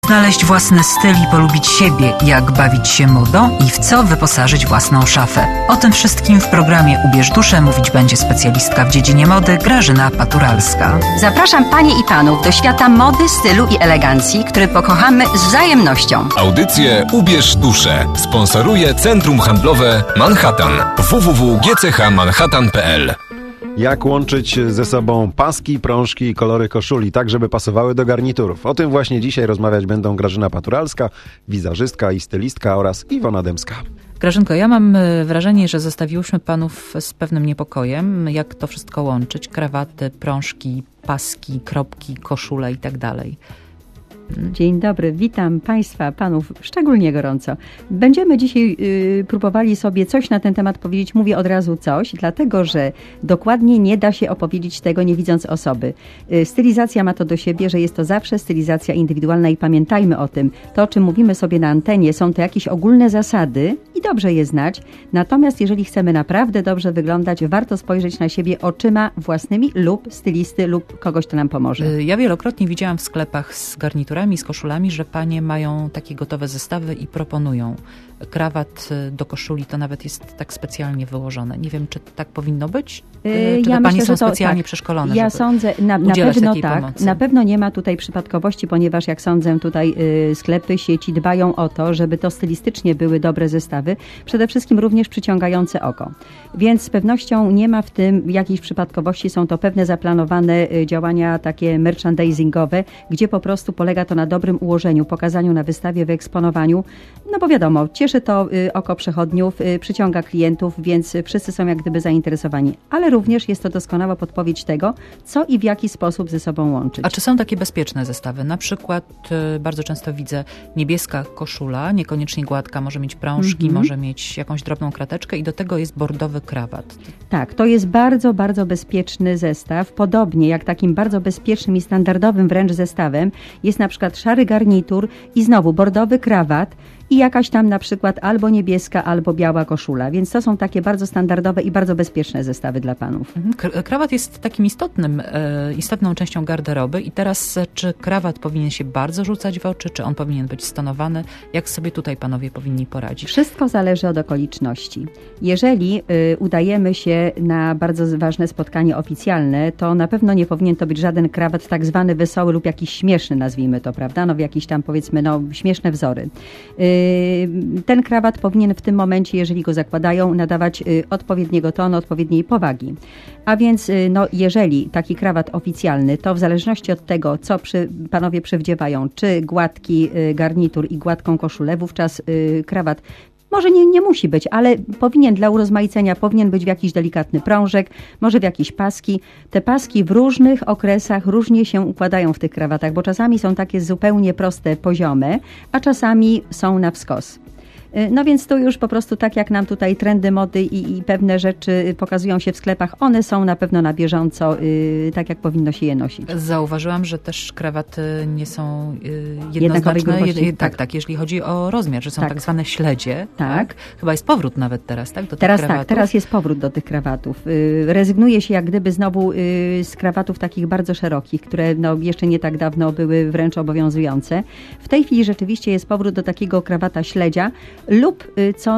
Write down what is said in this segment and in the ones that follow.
znaleźć własny styl i polubić siebie, jak bawić się modą i w co wyposażyć własną szafę. O tym wszystkim w programie Ubierz duszę mówić będzie specjalistka w dziedzinie mody Grażyna Paturalska. Zapraszam Panie i Panów do świata mody, stylu i elegancji, który pokochamy z wzajemnością. Audycję Ubierz duszę sponsoruje Centrum Handlowe Manhattan www.gchmanhattan.pl. Jak łączyć ze sobą paski, prążki i kolory koszuli, tak żeby pasowały do garniturów? O tym właśnie dzisiaj rozmawiać będą Grażyna Paturalska, wizażystka i stylistka oraz Iwona Dębska. Grażynko, ja mam wrażenie, że zostawiłyśmy panów z pewnym niepokojem, jak to wszystko łączyć. Krawaty, prążki, paski, kropki, koszule i tak dalej. Dzień dobry, witam Państwa, Panów szczególnie gorąco. Będziemy dzisiaj próbowali sobie coś na ten temat powiedzieć. Mówię od razu coś, dlatego że dokładnie nie da się opowiedzieć tego, nie widząc osoby. Stylizacja ma to do siebie, że jest to zawsze stylizacja indywidualna i pamiętajmy o tym. To, o czym mówimy sobie na antenie, są to jakieś ogólne zasady i dobrze je znać. Natomiast jeżeli chcemy naprawdę dobrze wyglądać, warto spojrzeć na siebie oczyma własnymi lub stylisty lub kogoś, kto nam pomoże. Ja wielokrotnie widziałam w sklepach z garniturami, z koszulami, że panie mają takie gotowe zestawy i proponują. Krawat do koszuli to nawet jest tak specjalnie wyłożone. Nie wiem, czy tak powinno być? Czy ja panie myślę, są specjalnie tak. przeszkolone? Ja sądzę, na pewno tak. pomocy? Na pewno nie ma tutaj przypadkowości, ponieważ jak sądzę tutaj sklepy, sieci dbają o to, żeby to stylistycznie były dobre zestawy. Przede wszystkim również przyciągające oko. Więc z pewnością nie ma w tym jakiejś przypadkowości. Są to pewne zaplanowane działania takie merchandisingowe, gdzie po prostu polega to na dobrym ułożeniu, pokazaniu na wystawie, wyeksponowaniu. No bo wiadomo, cieszy to oko przechodniów, przyciąga klientów, więc wszyscy są jak gdyby zainteresowani. Ale również jest to doskonała podpowiedź tego, co i w jaki sposób ze sobą łączyć. A czy są takie bezpieczne zestawy? Na przykład bardzo często widzę niebieska koszula, niekoniecznie gładka, może mieć prążki, może mieć jakąś drobną krateczkę i do tego jest bordowy krawat. Tak, to jest bardzo, bardzo bezpieczny zestaw. Podobnie jak takim bardzo bezpiecznym i standardowym wręcz zestawem jest na przykład szary garnitur i znowu bordowy krawat i jakaś tam na przykład albo niebieska, albo biała koszula. Więc to są takie bardzo standardowe i bardzo bezpieczne zestawy dla panów. Krawat jest takim istotną częścią garderoby i teraz czy krawat powinien się bardzo rzucać w oczy, czy on powinien być stonowany? Jak sobie tutaj panowie powinni poradzić? Wszystko zależy od okoliczności. Jeżeli udajemy się na bardzo ważne spotkanie oficjalne, to na pewno nie powinien to być żaden krawat tak zwany wesoły lub jakiś śmieszny, nazwijmy to, prawda? No w jakieś tam powiedzmy śmieszne wzory. Ten krawat powinien w tym momencie, jeżeli go zakładają, nadawać odpowiedniego tonu, odpowiedniej powagi. A więc jeżeli taki krawat oficjalny, to w zależności od tego, co panowie przywdziewają, czy gładki garnitur i gładką koszulę, wówczas krawat może nie musi być, ale powinien dla urozmaicenia, powinien być w jakiś delikatny prążek, może w jakieś paski. Te paski w różnych okresach różnie się układają w tych krawatach, bo czasami są takie zupełnie proste, poziome, a czasami są na wskos. No więc to już po prostu tak jak nam tutaj trendy mody i pewne rzeczy pokazują się w sklepach, one są na pewno na bieżąco, tak jak powinno się je nosić. Zauważyłam, że też krawaty nie są jednoznaczne. Tak, jeżeli chodzi o rozmiar, że są tak zwane śledzie. Tak. Chyba jest powrót nawet teraz, tak? Do tych krawatów. Tak, teraz jest powrót do tych krawatów. Rezygnuje się jak gdyby znowu z krawatów takich bardzo szerokich, które jeszcze nie tak dawno były wręcz obowiązujące. W tej chwili rzeczywiście jest powrót do takiego krawata śledzia, lub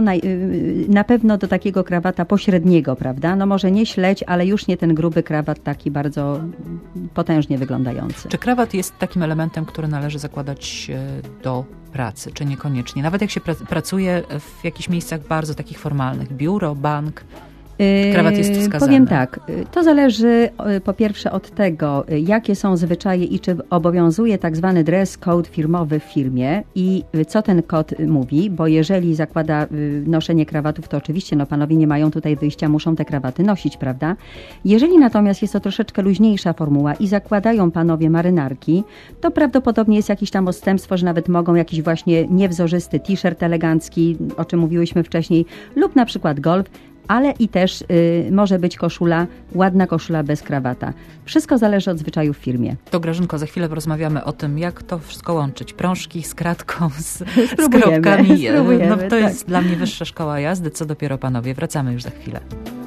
na pewno do takiego krawata pośredniego, prawda? No może nie śledź, ale już nie ten gruby krawat taki bardzo potężnie wyglądający. Czy krawat jest takim elementem, który należy zakładać do pracy, czy niekoniecznie? Nawet jak się pracuje w jakichś miejscach bardzo takich formalnych, biuro, bank, krawat jest wskazany. Powiem tak, to zależy po pierwsze od tego, jakie są zwyczaje i czy obowiązuje tak zwany dress code firmowy w firmie i co ten kod mówi, bo jeżeli zakłada noszenie krawatów, to oczywiście panowie nie mają tutaj wyjścia, muszą te krawaty nosić, prawda? Jeżeli natomiast jest to troszeczkę luźniejsza formuła i zakładają panowie marynarki, to prawdopodobnie jest jakieś tam odstępstwo, że nawet mogą jakiś właśnie niewzorzysty t-shirt elegancki, o czym mówiłyśmy wcześniej, lub na przykład golf, ale i też może być koszula, ładna koszula bez krawata. Wszystko zależy od zwyczaju w firmie. To Grażynko, za chwilę porozmawiamy o tym, jak to wszystko łączyć. Prążki z kratką, z kropkami. To jest dla mnie wyższa szkoła jazdy, co dopiero panowie. Wracamy już za chwilę.